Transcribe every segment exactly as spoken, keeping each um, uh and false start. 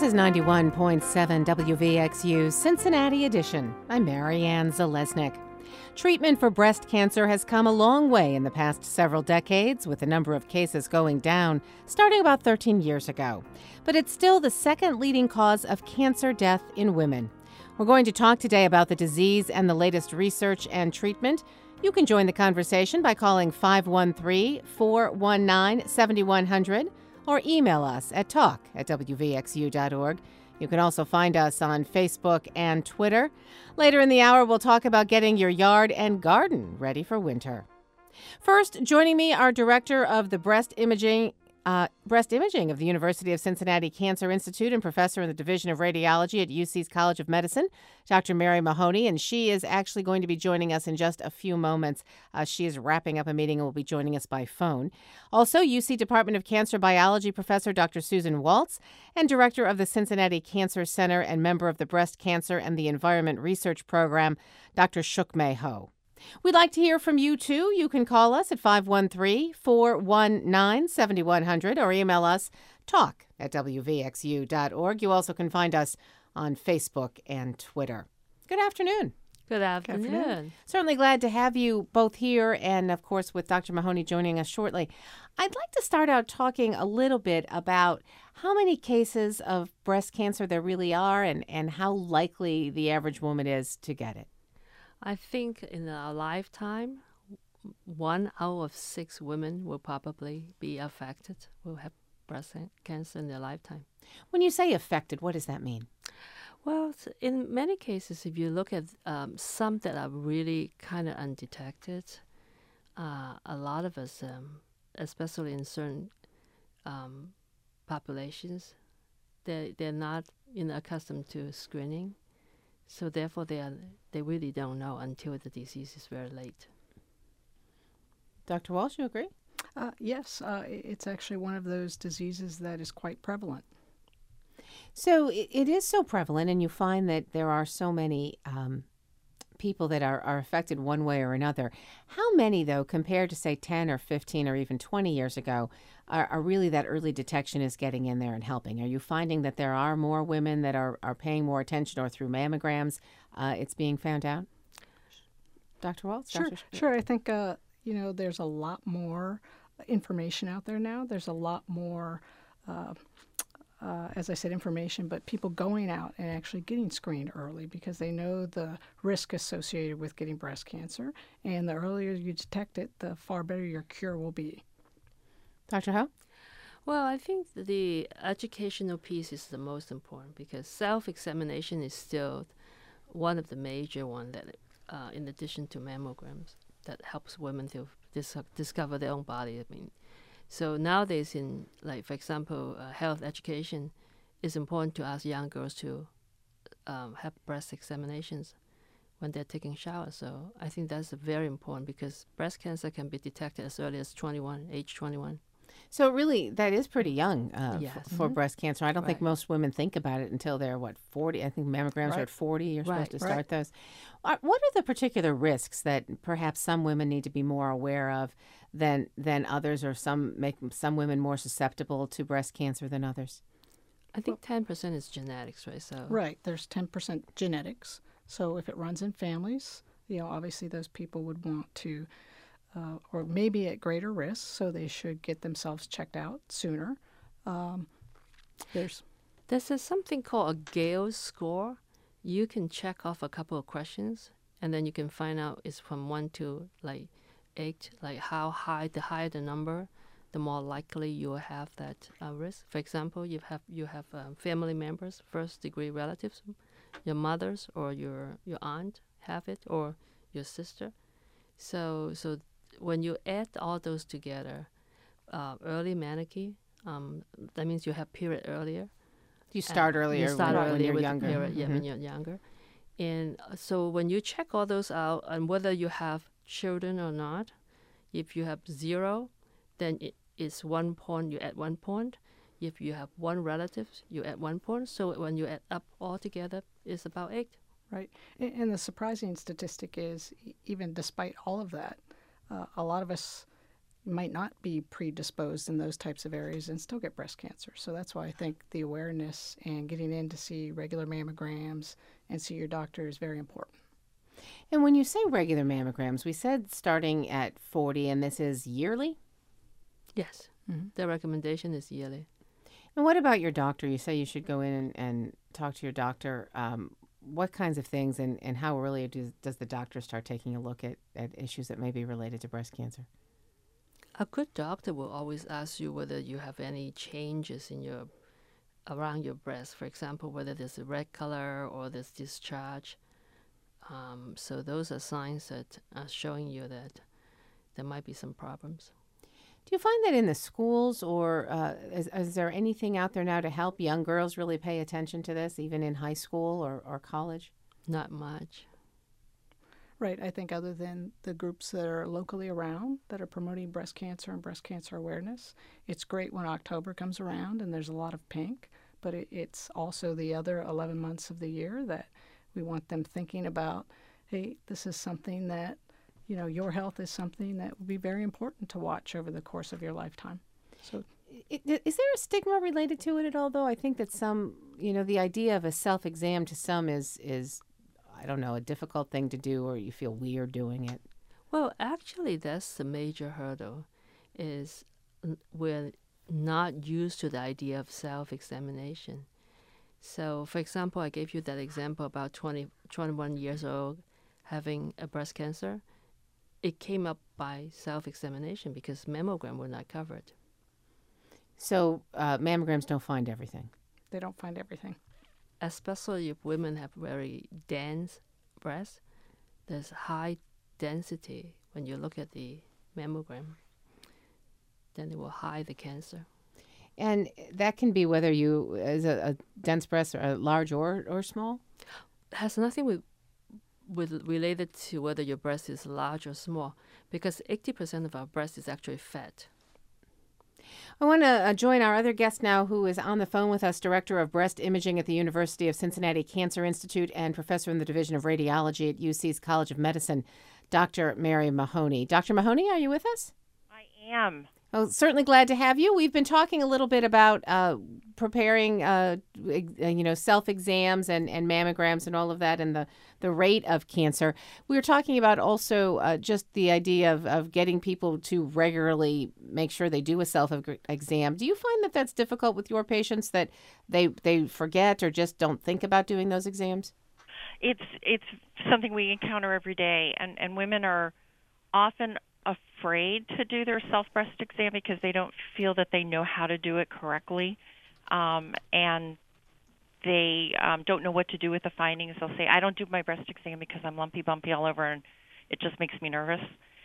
is ninety-one point seven W V X U Cincinnati Edition. I'm Marianne Zalesnik. Treatment for breast cancer has come a long way in the past several decades, with the number of cases going down starting about thirteen years ago. But it's still the second leading cause of cancer death in women. We're going to talk today about the disease and the latest research and treatment. You can join the conversation by calling five one three, four one nine, seven one zero zero or email us at talk at w v x u dot org. You can also find us on Facebook and Twitter. Later in the hour, we'll talk about getting your yard and garden ready for winter. First, joining me are Director of the Breast Imaging Uh, breast imaging of the University of Cincinnati Cancer Institute and professor in the Division of Radiology at U C's College of Medicine, Doctor Mary Mahoney, and she is actually going to be joining us in just a few moments. Uh, she is wrapping up a meeting and will be joining us by phone. Also, U C Department of Cancer Biology professor Doctor Susan Waltz and director of the Cincinnati Cancer Center and member of the Breast Cancer and the Environment Research Program, Doctor Shukmay Ho. We'd like to hear from you, too. You can call us at five one three, four one nine, seven one zero zero or email us talk at w v x u dot org. You also can find us on Facebook and Twitter. Good afternoon. Good afternoon. Good afternoon. Certainly glad to have you both here and, of course, with Doctor Mahoney joining us shortly. I'd like to start out talking a little bit about how many cases of breast cancer there really are and, and how likely the average woman is to get it. I think in our lifetime, one out of six women will probably be affected, will have breast cancer in their lifetime. When you say affected, what does that mean? Well, in many cases, if you look at um, some that are really kind of undetected, uh, a lot of us, um, especially in certain um, populations, they they're not you know accustomed to screening. So therefore, they are they really don't know until the disease is very late. Doctor Walsh, you agree? Uh, yes, uh, it's actually one of those diseases that is quite prevalent. So it, it is so prevalent, and you find that there are so many um, people that are, are affected one way or another. How many, though, compared to, say, ten or fifteen or even twenty years ago, are, are really that early detection is getting in there and helping? Are you finding that there are more women that are, are paying more attention, or through mammograms uh, it's being found out? Doctor Waltz? Sure, Doctor sure. I think, uh, you know, there's a lot more information out there now. There's a lot more uh, Uh, as I said, information, but people going out and actually getting screened early because they know the risk associated with getting breast cancer. And the earlier you detect it, the far better your cure will be. Doctor Ho? Well, I think the educational piece is the most important because self-examination is still one of the major ones that, uh, in addition to mammograms, that helps women to dis- discover their own body. I mean, So nowadays, in like for example, uh, health education, it's important to ask young girls to um, have breast examinations when they're taking showers. So I think that's very important because breast cancer can be detected as early as twenty-one, age twenty-one. So really, that is pretty young uh, Yes. f- for Mhm. breast cancer. I don't think Right. most women think about it until they're, what, forty? I think mammograms are Right. at forty. You're Right. supposed to Right. start those. Uh, what are the particular risks that perhaps some women need to be more aware of than than others, or some make some women more susceptible to breast cancer than others? I think ten percent is genetics, right? So Right. There's ten percent genetics. So if it runs in families, you know, obviously those people would want to, uh, or maybe at greater risk, so they should get themselves checked out sooner. Um, there's there's a, something called a Gale score. You can check off a couple of questions, and then you can find out it's from one to like eight, like how high. The higher the number, the more likely you will have that uh, risk. For example, you have you have um, family members, first degree relatives, your mothers or your your aunt have it, or your sister. So so when you add all those together, uh, early menarche, um, that means you have period earlier. You start Uh, earlier you start when, earlier when you're with younger. The period, yeah, when Mhm. you're younger. And uh, so when you check all those out, and whether you have children or not, if you have zero, then it is one point, you add one point. If you have one relative, you add one point. So when you add up all together, it's about eight. right. And, and the surprising statistic is, e- even despite all of that, uh, a lot of us might not be predisposed in those types of areas and still get breast cancer. So that's why I think the awareness and getting in to see regular mammograms and see your doctor is very important. And when you say regular mammograms, we said starting at forty, and this is yearly? Yes. Mm-hmm. The recommendation is yearly. And what about your doctor? You say you should go in and, and talk to your doctor. Um, what kinds of things and, and how early does, does the doctor start taking a look at, at issues that may be related to breast cancer? A good doctor will always ask you whether you have any changes in your around your breast. For example, whether there's a red color or there's discharge. Um, so those are signs that are showing you that there might be some problems. Do you find that in the schools, or uh, is, is there anything out there now to help young girls really pay attention to this, even in high school or, or college? Not much. Right. I think other than the groups that are locally around that are promoting breast cancer and breast cancer awareness, it's great when October comes around and there's a lot of pink, but it, it's also the other eleven months of the year that we want them thinking about, hey, this is something that, you know, your health is something that will be very important to watch over the course of your lifetime. So, Is there a stigma related to it at all, though? I think that some, you know, the idea of a self-exam to some is, is I don't know, a difficult thing to do, or you feel weird doing it. Well, actually, that's the major hurdle, is n- we're not used to the idea of self-examination. So, for example, I gave you that example about twenty, twenty-one years old having a breast cancer. It came up by self-examination because mammogram were not covered. So uh, mammograms don't find everything. they don't find everything. Especially if women have very dense breasts, there's high density when you look at the mammogram. Then it will hide the cancer. And that can be whether you, as a, a dense breast, are large or, or small? It has nothing with, with related to whether your breast is large or small, because eighty percent of our breast is actually fat. I want to uh, join our other guest now, who is on the phone with us, Director of Breast Imaging at the University of Cincinnati Cancer Institute and Professor in the Division of Radiology at U C's College of Medicine, Doctor Mary Mahoney. Doctor Mahoney, are you with us? I am. Oh, certainly glad to have you. We've been talking a little bit about uh, preparing, uh, you know, self-exams and, and mammograms and all of that, and the, the rate of cancer. We were talking about also uh, just the idea of, of getting people to regularly make sure they do a self-exam. Do you find that that's difficult with your patients, that they they forget or just don't think about doing those exams? It's it's something we encounter every day, and, and women are often afraid to do their self-breast exam because they don't feel that they know how to do it correctly, um, and they um, don't know what to do with the findings. They'll say, I don't do my breast exam because I'm lumpy bumpy all over and it just makes me nervous.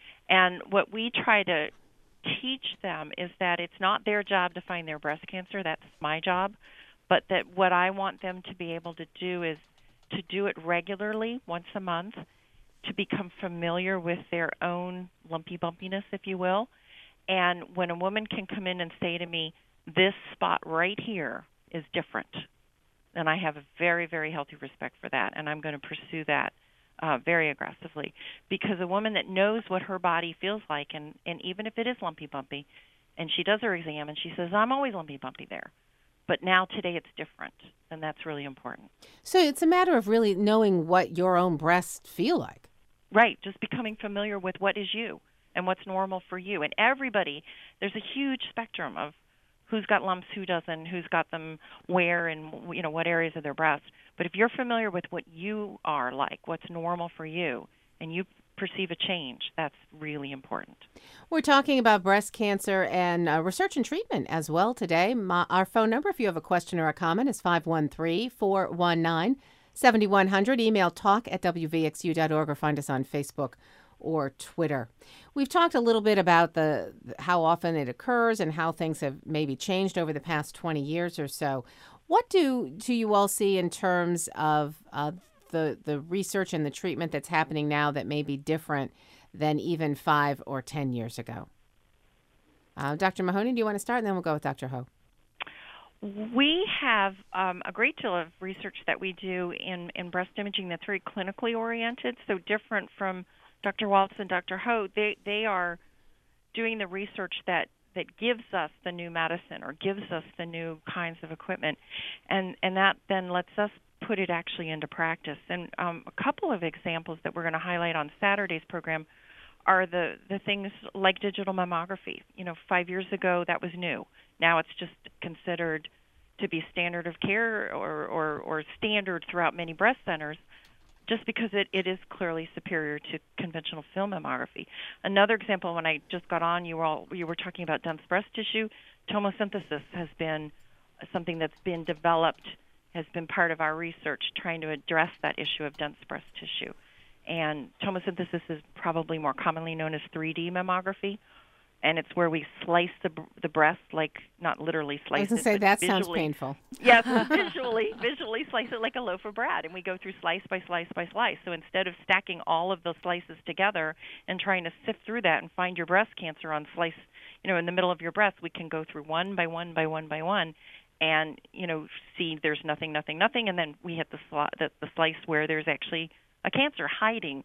And what we try to teach them is that it's not their job to find their breast cancer, that's my job, but that what I want them to be able to do is to do it regularly, once a month, to become familiar with their own lumpy bumpiness, if you will. And when a woman can come in and say to me, this spot right here is different, then I have a very, very healthy respect for that, and I'm going to pursue that uh, very aggressively. Because a woman that knows what her body feels like, and, and even if it is lumpy bumpy, and she does her exam and she says, I'm always lumpy bumpy there, but now today it's different, and that's really important. So it's a matter of really knowing what your own breasts feel like. Right, just becoming familiar with what is you and what's normal for you. And everybody, there's a huge spectrum of who's got lumps, who doesn't, who's got them where, and you know what areas of their breast. But if you're familiar with what you are like, what's normal for you, and you perceive a change, that's really important. We're talking about breast cancer and uh, research and treatment as well today. My, our phone number, if you have a question or a comment, is five one three, four one nine, seven one zero zero. Email talk at w v x u dot org or find us on Facebook or Twitter. We've talked a little bit about the how often it occurs and how things have maybe changed over the past twenty years or so. What do, do you all see in terms of uh, the, the research and the treatment that's happening now that may be different than even five or ten years ago? Uh, Doctor Mahoney, do you want to start? And then we'll go with Doctor Ho. We have um, a great deal of research that we do in, in breast imaging that's very clinically oriented, so different from Doctor Waltz and Doctor Ho. They, they are doing the research that that gives us the new medicine or gives us the new kinds of equipment, and and that then lets us put it actually into practice. And um, a couple of examples that we're going to highlight on Saturday's program are the the things like digital mammography. You know, five years ago that was new. Now it's just considered to be standard of care or, or, or standard throughout many breast centers, just because it, it is clearly superior to conventional film mammography. Another example, when I just got on, you were all, you were talking about dense breast tissue. Tomosynthesis has been something that's been developed, has been part of our research trying to address that issue of dense breast tissue. And tomosynthesis is probably more commonly known as three D mammography, and it's where we slice the the breast, like not literally slice it. I was going to say, that sounds painful. Yes, visually, visually slice it like a loaf of bread, and we go through slice by slice by slice. So instead of stacking all of those slices together and trying to sift through that and find your breast cancer on slice, you know, in the middle of your breast, we can go through one by one by one by one, and you know, see there's nothing, nothing, nothing, and then we hit the sli- the, the slice where there's actually a cancer hiding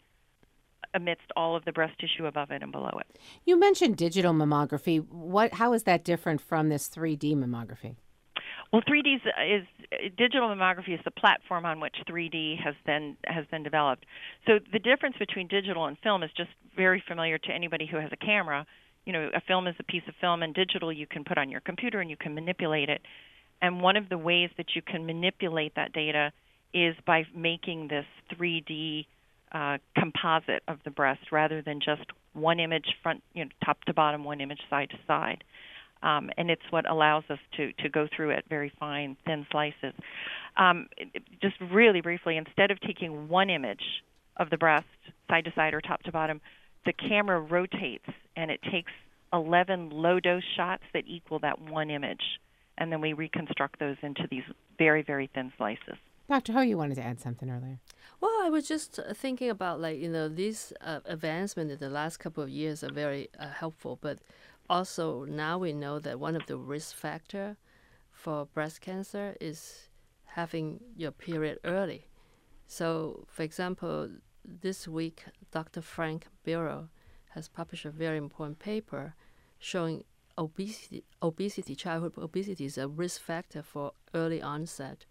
amidst all of the breast tissue above it and below it. You mentioned digital mammography. What? How is that different from this three D mammography? Well, three D is, is digital mammography is the platform on which three D has been has been developed. So the difference between digital and film is just very familiar to anybody who has a camera. You know, a film is a piece of film, and digital you can put on your computer and you can manipulate it. And one of the ways that you can manipulate that data is by making this three D Uh, composite of the breast rather than just one image front, you know, top to bottom, one image side to side. Um, and it's what allows us to, to go through at very fine, thin slices. Um, it, just really briefly, instead of taking one image of the breast side to side or top to bottom, the camera rotates and it takes eleven low-dose shots that equal that one image. And then we reconstruct those into these very, very thin slices. Doctor Ho, you wanted to add something earlier. Well, I was just uh, thinking about, like, you know, these uh, advancements in the last couple of years are very uh, helpful, but also now we know that one of the risk factor for breast cancer is having your period early. So, for example, this week, Doctor Frank Bureau has published a very important paper showing obesity, obesity, childhood obesity is a risk factor for early onset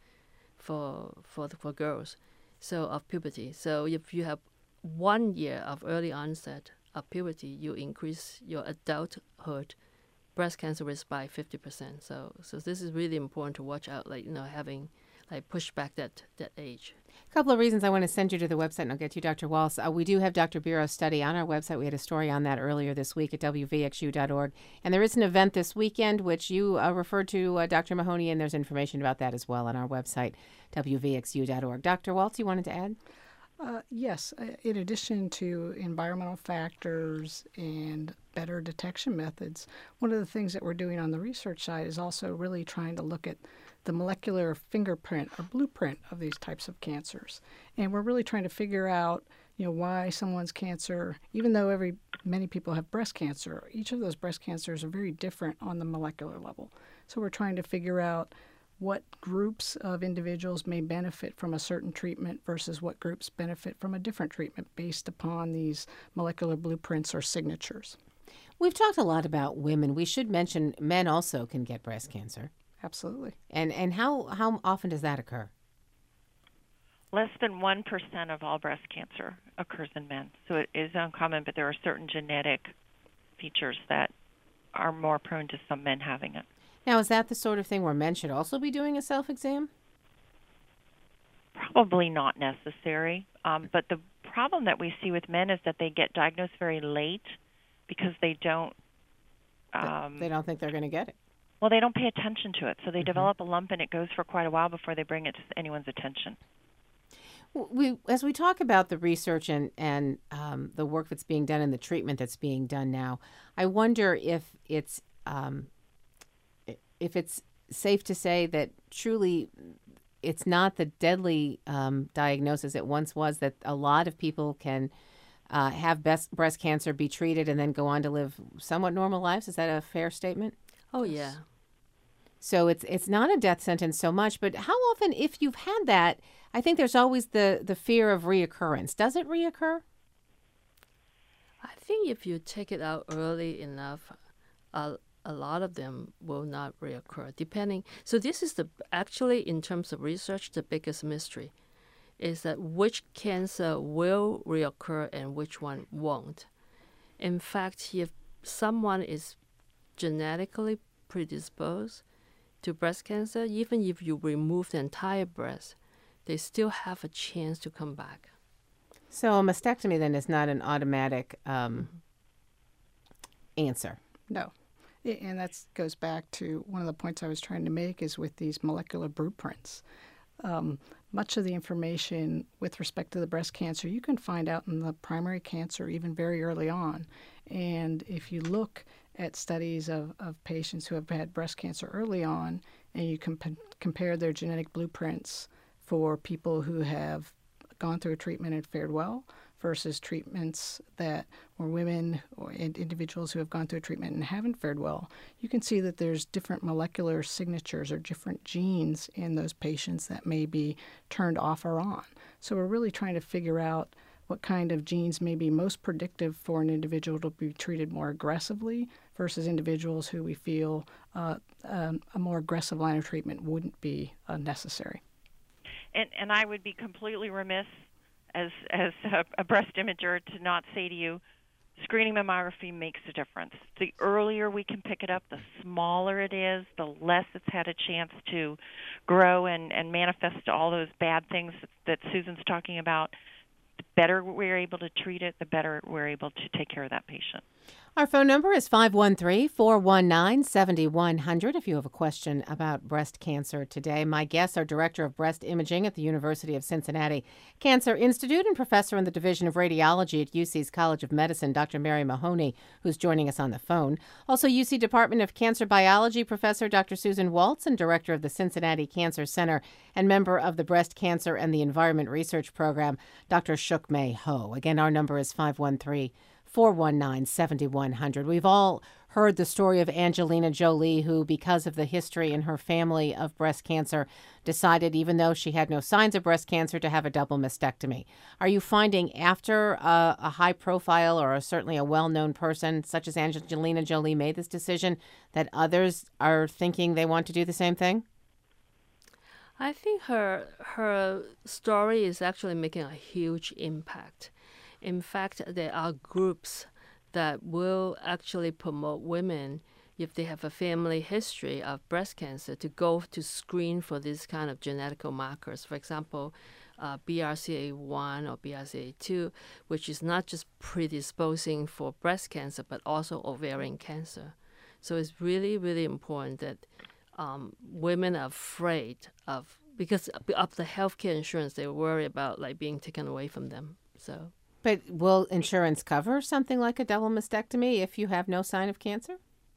for for the, for girls, so of puberty. So if you have one year of early onset of puberty, you increase your adulthood breast cancer risk by fifty percent. So so this is really important to watch out, like, you know, having like push back that, that age. A couple of reasons I want to send you to the website, and I'll get to you, Doctor Walsh. Uh, we do have Doctor Bureau's study on our website. We had a story on that earlier this week at W V X U dot org. And there is an event this weekend, which you uh, referred to, uh, Doctor Mahoney, and there's information about that as well on our website, W V X U dot org. Doctor Walsh, you wanted to add? Uh, yes. Uh, in addition to environmental factors and better detection methods, one of the things that we're doing on the research side is also really trying to look at the molecular fingerprint or blueprint of these types of cancers. And we're really trying to figure out, you know, why someone's cancer, even though every many people have breast cancer, each of those breast cancers are very different on the molecular level. So we're trying to figure out what groups of individuals may benefit from a certain treatment versus what groups benefit from a different treatment based upon these molecular blueprints or signatures. We've talked a lot about women. We should mention men also can get breast cancer. Absolutely. And and how, how often does that occur? Less than one percent of all breast cancer occurs in men. So it is uncommon, but there are certain genetic features that are more prone to some men having it. Now, is that the sort of thing where men should also be doing a self-exam? Probably not necessary. Um, but the problem that we see with men is that they get diagnosed very late because they don't... Um, they don't think they're going to get it. Well, they don't pay attention to it. So they Mm-hmm. develop a lump, and it goes for quite a while before they bring it to anyone's attention. We, as we talk about the research and, and um, the work that's being done and the treatment that's being done now, I wonder if it's um, if it's safe to say that truly it's not the deadly um, diagnosis it once was, that a lot of people can uh, have best breast cancer, be treated, and then go on to live somewhat normal lives. Is that a fair statement? Oh, yeah. So it's it's not a death sentence so much, but how often, if you've had that, I think there's always the, the fear of reoccurrence. Does it reoccur? I think if you take it out early enough, uh, a lot of them will not reoccur, depending. So this is the actually, in terms of research, the biggest mystery is that which cancer will reoccur and which one won't. In fact, if someone is genetically predisposed to breast cancer, even if you remove the entire breast, they still have a chance to come back. So a mastectomy then is not an automatic um, answer. No. I- And that goes back to one of the points I was trying to make is with these molecular blueprints. Um, much of the information with respect to the breast cancer you can find out in the primary cancer even very early on. And if you look at studies of, of patients who have had breast cancer early on and you comp- compare their genetic blueprints for people who have gone through a treatment and fared well versus treatments that were women or and individuals who have gone through a treatment and haven't fared well, you can see that there's different molecular signatures or different genes in those patients that may be turned off or on. So we're really trying to figure out what kind of genes may be most predictive for an individual to be treated more aggressively versus individuals who we feel uh, um, a more aggressive line of treatment wouldn't be uh, necessary. And, and I would be completely remiss as as a, a breast imager to not say to you, screening mammography makes a difference. The earlier we can pick it up, the smaller it is, the less it's had a chance to grow and, and manifest all those bad things that Susan's talking about. The better we're able to treat it, the better we're able to take care of that patient. Our phone number is five one three, four one nine, seven one zero zero if you have a question about breast cancer today. My guests are Director of Breast Imaging at the University of Cincinnati Cancer Institute and Professor in the Division of Radiology at U C's College of Medicine, Doctor Mary Mahoney, who's joining us on the phone. Also, U C Department of Cancer Biology Professor Doctor Susan Waltz and Director of the Cincinnati Cancer Center and member of the Breast Cancer and the Environment Research Program, Doctor Shuk-May Ho. Again, our number is five one three, four one nine, seven one zero zero. We've all heard the story of Angelina Jolie, who, because of the history in her family of breast cancer, decided, even though she had no signs of breast cancer, to have a double mastectomy. Are you finding after a, a high profile or a, certainly a well-known person such as Angelina Jolie made this decision that others are thinking they want to do the same thing? I think her her story is actually making a huge impact. In fact, there are groups that will actually promote women, if they have a family history of breast cancer, to go to screen for these kind of genetic markers. For example, uh, B R C A one or B R C A two, which is not just predisposing for breast cancer, but also ovarian cancer. So it's really, really important that um, women are afraid of, because of the healthcare insurance, they worry about like being taken away from them. So. But will insurance cover something like a double mastectomy if you have no sign of cancer?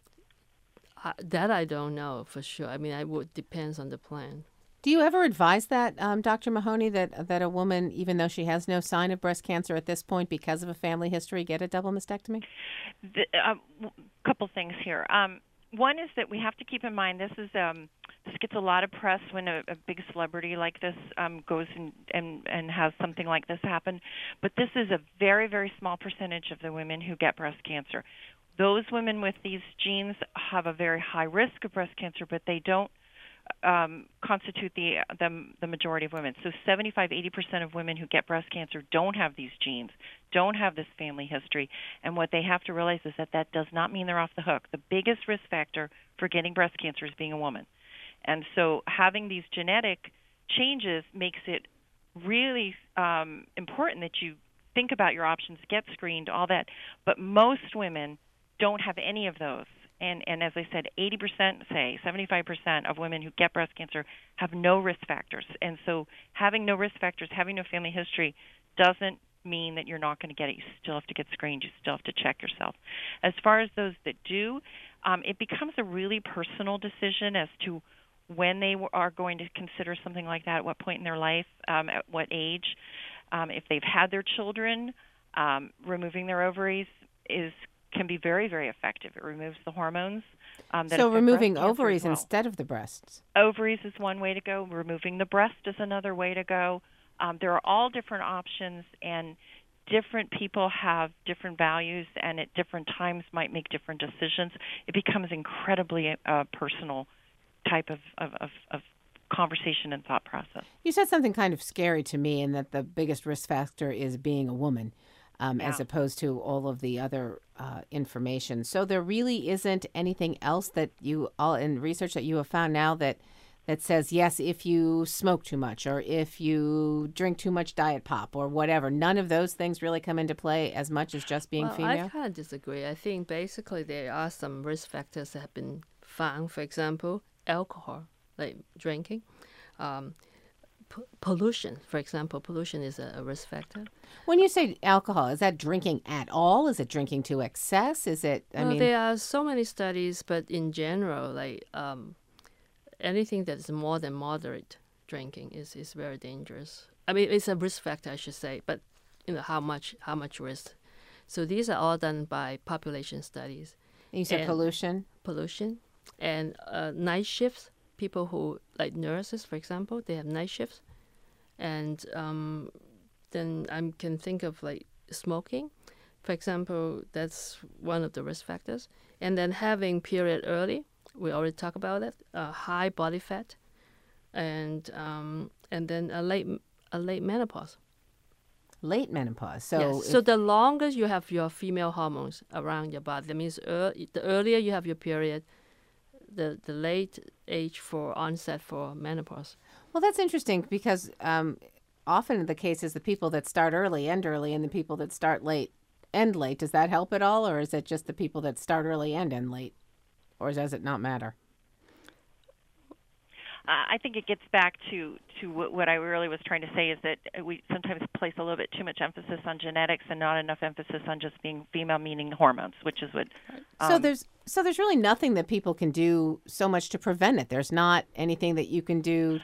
Uh, that I don't know for sure. I mean, it would depends on the plan. Do you ever advise that, um, Doctor Mahoney, that that a woman, even though she has no sign of breast cancer at this point because of a family history, get a double mastectomy? A uh, couple things here. Um, one is that we have to keep in mind this is um, this gets a lot of press when a, a big celebrity like this um, goes and, and, and has something like this happen. But this is a very, very small percentage of the women who get breast cancer. Those women with these genes have a very high risk of breast cancer, but they don't um, constitute the, the the majority of women. So seventy-five, eighty percent of women who get breast cancer don't have these genes, don't have this family history. And what they have to realize is that that does not mean they're off the hook. The biggest risk factor for getting breast cancer is being a woman. And so having these genetic changes makes it really um, important that you think about your options, get screened, all that. But most women don't have any of those. And, and as I said, eighty percent, say, seventy-five percent of women who get breast cancer have no risk factors. And so having no risk factors, having no family history, doesn't mean that you're not going to get it. You still have to get screened. You still have to check yourself. As far as those that do, um, it becomes a really personal decision as to when they are going to consider something like that, at what point in their life, um, at what age. Um, if they've had their children, um, removing their ovaries is can be very, very effective. It removes the hormones. Um, that so affect removing breast cancer ovaries as well. instead of the breasts? Ovaries is one way to go. Removing the breast is another way to go. Um, there are all different options, and different people have different values and at different times might make different decisions, it becomes incredibly uh, personal type of, of, of, of conversation and thought process. You said something kind of scary to me, in that the biggest risk factor is being a woman, um, Yeah. as opposed to all of the other uh, information. So there really isn't anything else that you all in research that you have found now that that says, yes, if you smoke too much or if you drink too much diet pop or whatever, none of those things really come into play as much as just being well, female? I kind of disagree. I think basically there are some risk factors that have been found. For example, alcohol, like drinking. Um, p- pollution, for example, pollution is a, a risk factor. When you say alcohol, is that drinking at all? Is it drinking to excess? Is it, I well, mean... there are so many studies, but in general, like um, anything that is more than moderate drinking is, is very dangerous. I mean, it's a risk factor, I should say, but you know how much how much risk. So these are all done by population studies. You said and pollution? Pollution and uh, night shifts. People who, like nurses, for example, they have night shifts. And um, then I can think of like smoking. For example, that's one of the risk factors. And then having period early, we already talked about that, uh, high body fat, and um, and then a late a late menopause. Late menopause. So, Yes. if- So the longer you have your female hormones around your body, that means ear the earlier you have your period, the the late age for onset for menopause. well, that's interesting because um, often the case is the people that start early end early and the people that start late end late. Does that help at all, or is it just the people that start early and end late? Or does it not matter? Uh, I think it gets back to, to what, what I really was trying to say is that we sometimes place a little bit too much emphasis on genetics and not enough emphasis on just being female, meaning hormones, which is what. Um, so there's so there's really nothing that people can do so much to prevent it. There's not anything that you can do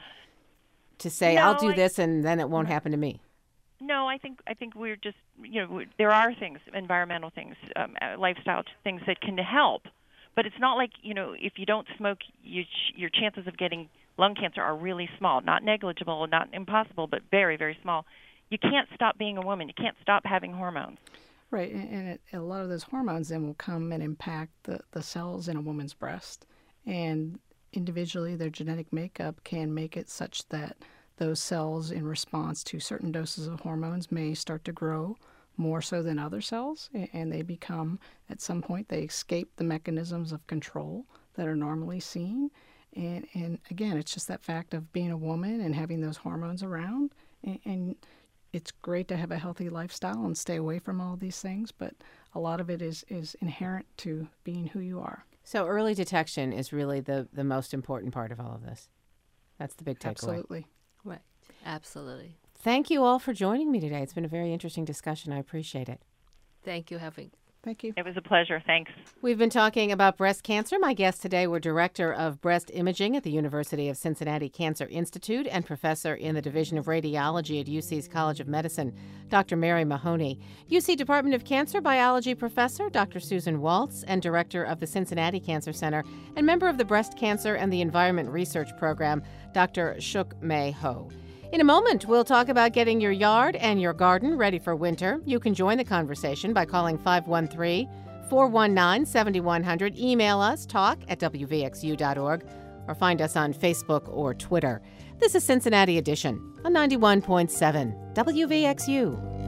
to say, I'll No, do I- this and then it won't happen to me. No, I think I think we're just you know we- there are things, environmental things, um, uh, lifestyle things that can help, but it's not like you know if you don't smoke, you ch- your chances of getting lung cancer are really small, not negligible, not impossible, but very very small. You can't stop being a woman. You can't stop having hormones. Right, and, and it, a lot of those hormones then will come and impact the, the cells in a woman's breast. And individually, their genetic makeup can make it such that those cells, in response to certain doses of hormones, may start to grow more so than other cells. a- And they become, at some point, they escape the mechanisms of control that are normally seen. And, and again, it's just that fact of being a woman and having those hormones around. And, and it's great to have a healthy lifestyle and stay away from all these things, but a lot of it is, is inherent to being who you are. So early detection is really the, the most important part of all of this. That's the big takeaway. Absolutely. Right. Absolutely. Thank you all for joining me today. It's been a very interesting discussion. I appreciate it. Thank you, having. Thank you. It was a pleasure. Thanks. We've been talking about breast cancer. My guests today were Director of Breast Imaging at the University of Cincinnati Cancer Institute and Professor in the Division of Radiology at U C's College of Medicine, Doctor Mary Mahoney, U C Department of Cancer Biology Professor Doctor Susan Waltz, and Director of the Cincinnati Cancer Center and member of the Breast Cancer and the Environment Research Program, Doctor Shuk May Ho. In a moment, we'll talk about getting your yard and your garden ready for winter. You can join the conversation by calling five one three, four one nine, seven one zero zero, email us, talk at w v x u dot org, or find us on Facebook or Twitter. This is Cincinnati Edition on ninety-one point seven W V X U.